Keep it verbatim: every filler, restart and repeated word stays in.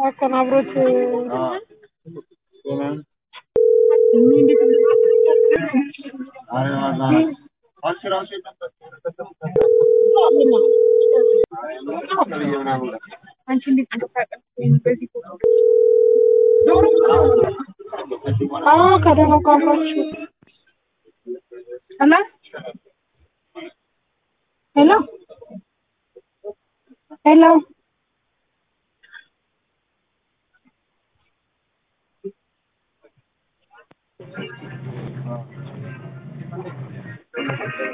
አቀናብሮት አንቺ እንዴት ተፈቀደ በዚህ አዎ ከደሞ ቋንቋሽ አላ ሄሎ ሄሎ